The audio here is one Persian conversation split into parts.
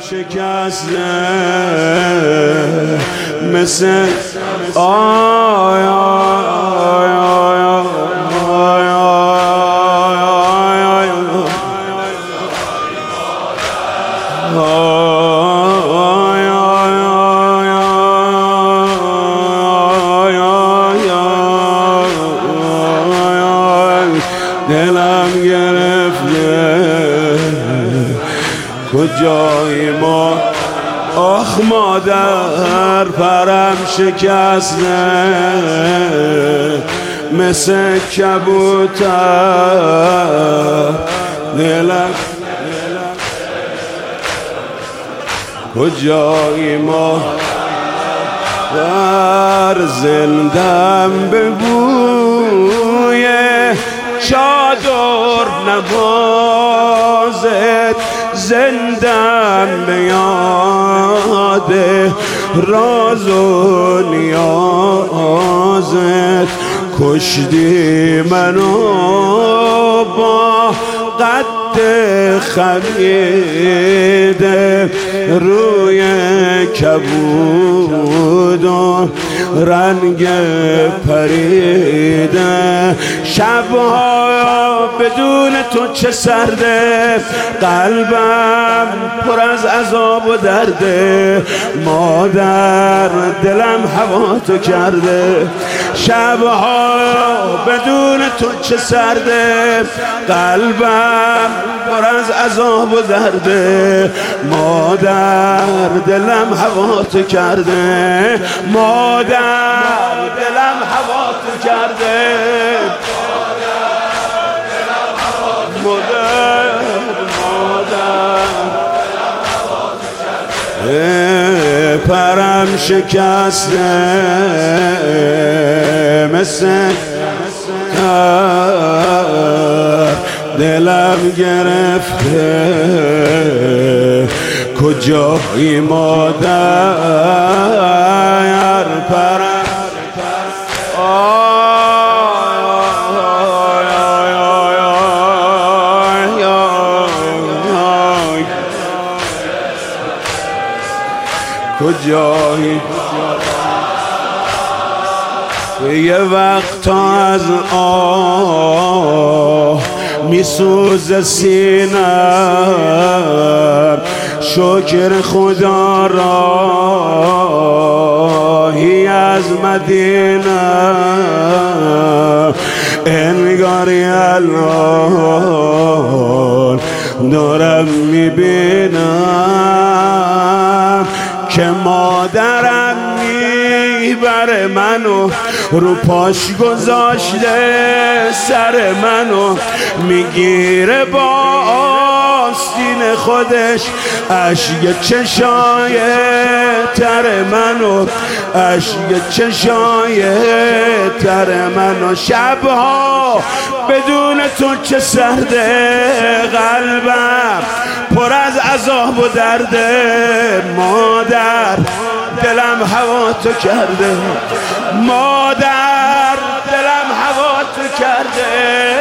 شکسته مثل آی آی دلم گرفته کجایی ما آخ مادر پرم شکسته مثل کبوتر دلم کجایی ما در زندم به بوی چادر نوازت زندم به یاد راز و نیازت کشتی منو با قد خمیده روی کبود و رنگ پریده شبها بدون تو چه سرده قلبم پر از عذاب و درده مادر دلم هوا تو کرده شبها بدون تو چه سرده قلبم پر از عذاب و درده مادر دلم هوا تو کرده مادر دلم هوا تو کرده مادر پرم شکسته مثل دلم گرفته کجایی مادر پرم کجایی یه وقت از آه میسوز سینم شکر خدا راهی از مدینه انگاری الان دارم میبینم که مادرم میبره منو رو پاش گذاشته سر منو میگیره با آستین خودش اشک چشای تر منو اشک چشای تر منو شبها بدون تو چه سرده قلبم پر از عذاب و درده مادر دلم هوا تو کرده مادر دلم هوا تو کرده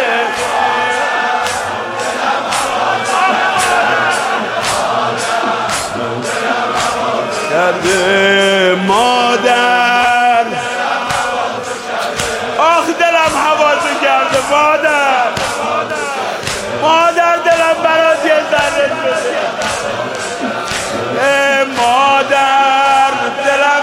مادر آخ دلم هوا تو کرده مادر مادر دلم برات یه ذره بده مادر دلم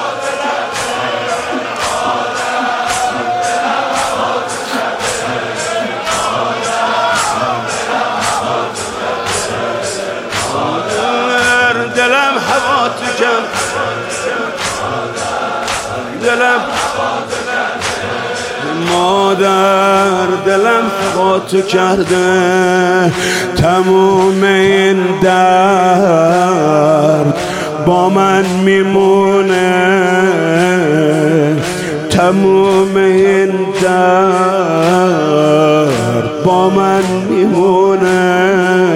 دلم هوا تو کرده دلم مادر دلم هوا تو کرده تموم این درد با من میمونه تموم این درد با من میمونه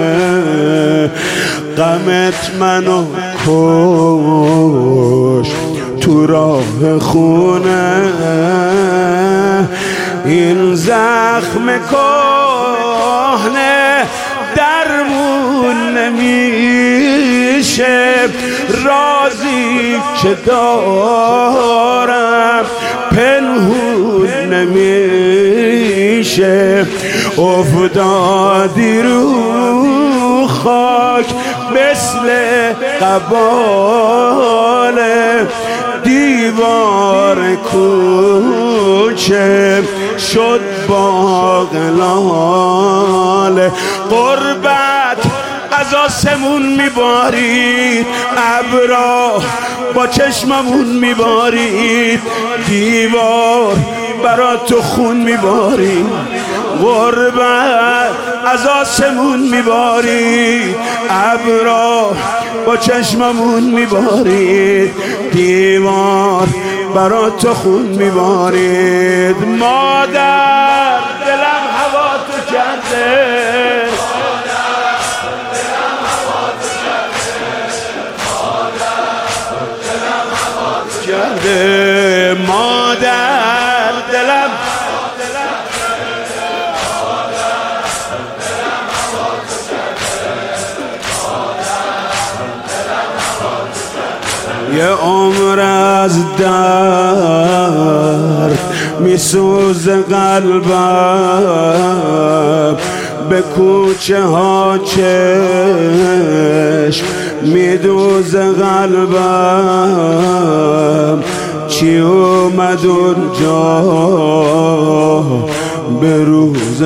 غمت منو کش تو راه خونه این زخم کهنه درمون نمیشه میشه رازی که دارم پنهون نمیشه افتادی رو خاک مثل قبال دیوار کوچه شد باغلال قربت از آسمون میبارید ابرا با چشممون میبارید دیوار برا تو خون میبارید غربت از آسمون میبارید ابرا با چشممون میبارید دیوار برا تو خون میبارید مادر دلم هوا تو کرده مادر دلم یه عمر از درد میسوزه قلبم به کوچه ها چشم میدوزه قلبم چی اومد اونجا به روز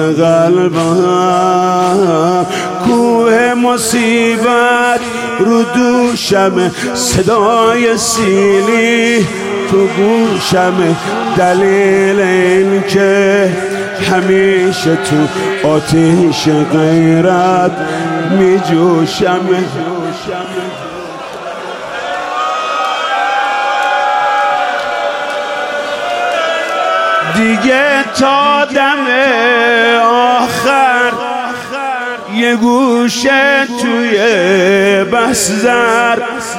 قلبم کوه مصیبت رو دوشم صدای سیلی تو گوشم دلیل این که همیشه تو آتیش غیرت می جوشم دیگه تا دم آخر یه گوشه توی بس زر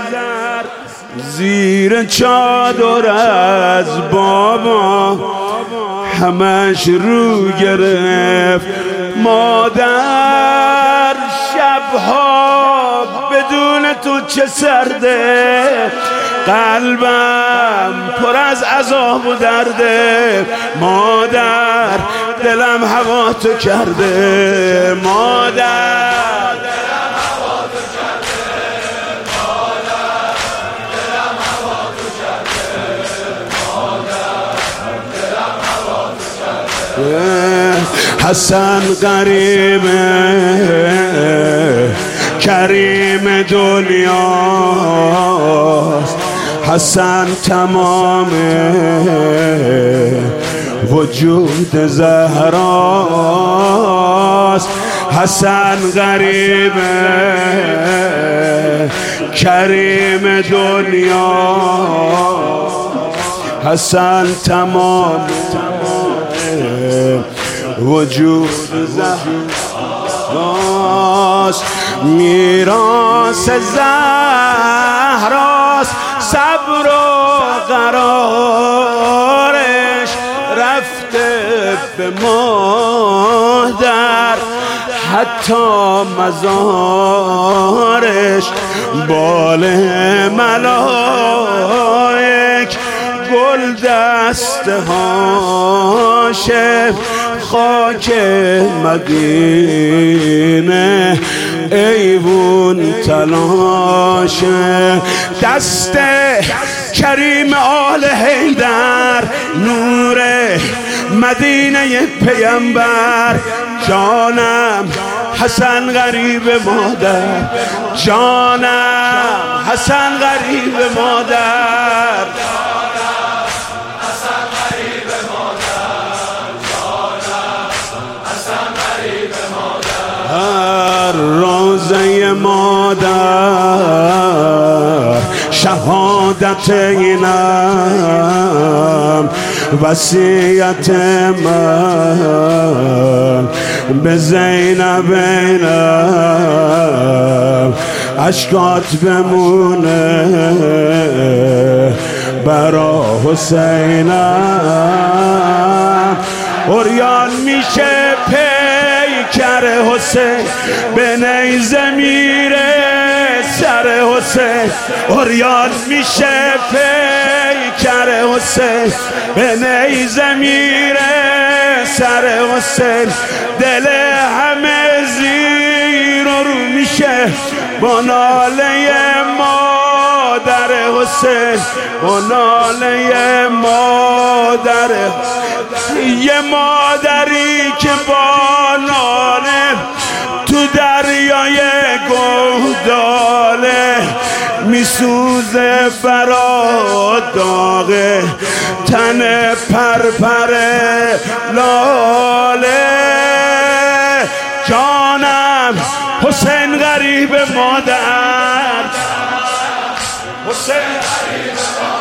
زیر چادر از بابا همش رو گرفت مادر شبها بدون تو چه سرده قلبم پر از عذاب و درده مادر دلم هوا تو کرده مادر دلم هوا تو کرده مادر دلم هوا تو کرده مادر دلم هوا تو کرده حسن غریبه کریم دنیاست حسن تمام وجود زهراست حسن غریبه کریم دنیا حسن تمام وجود زهراست میراث زهراست صبر و قرارش رفته به مادر حتی مزارش بال ملائک گل دسته هاشه خاک مدینه ایوون تلاشه دست کریم آل حیدر نور مدینه پیمبر جانم حسن غریب مادر جانم حسن غریب مادر هر روزه مادر شهادت اینم وصیت من به زینب اینم اشکات بمونه برا حسینم اوریان میشه پیکر حسین به نیزه میره سر حسین عریان میشه پیکر حسین به نیزه میره سر حسین دل همه زیر و رو میشه با ناله مادر حسین با ناله مادر یه مادری که با ناله تو دریای گهداله میسوزه برا داغ تن پرپر لاله جانم حسین غریب مادر حسین غریب مادر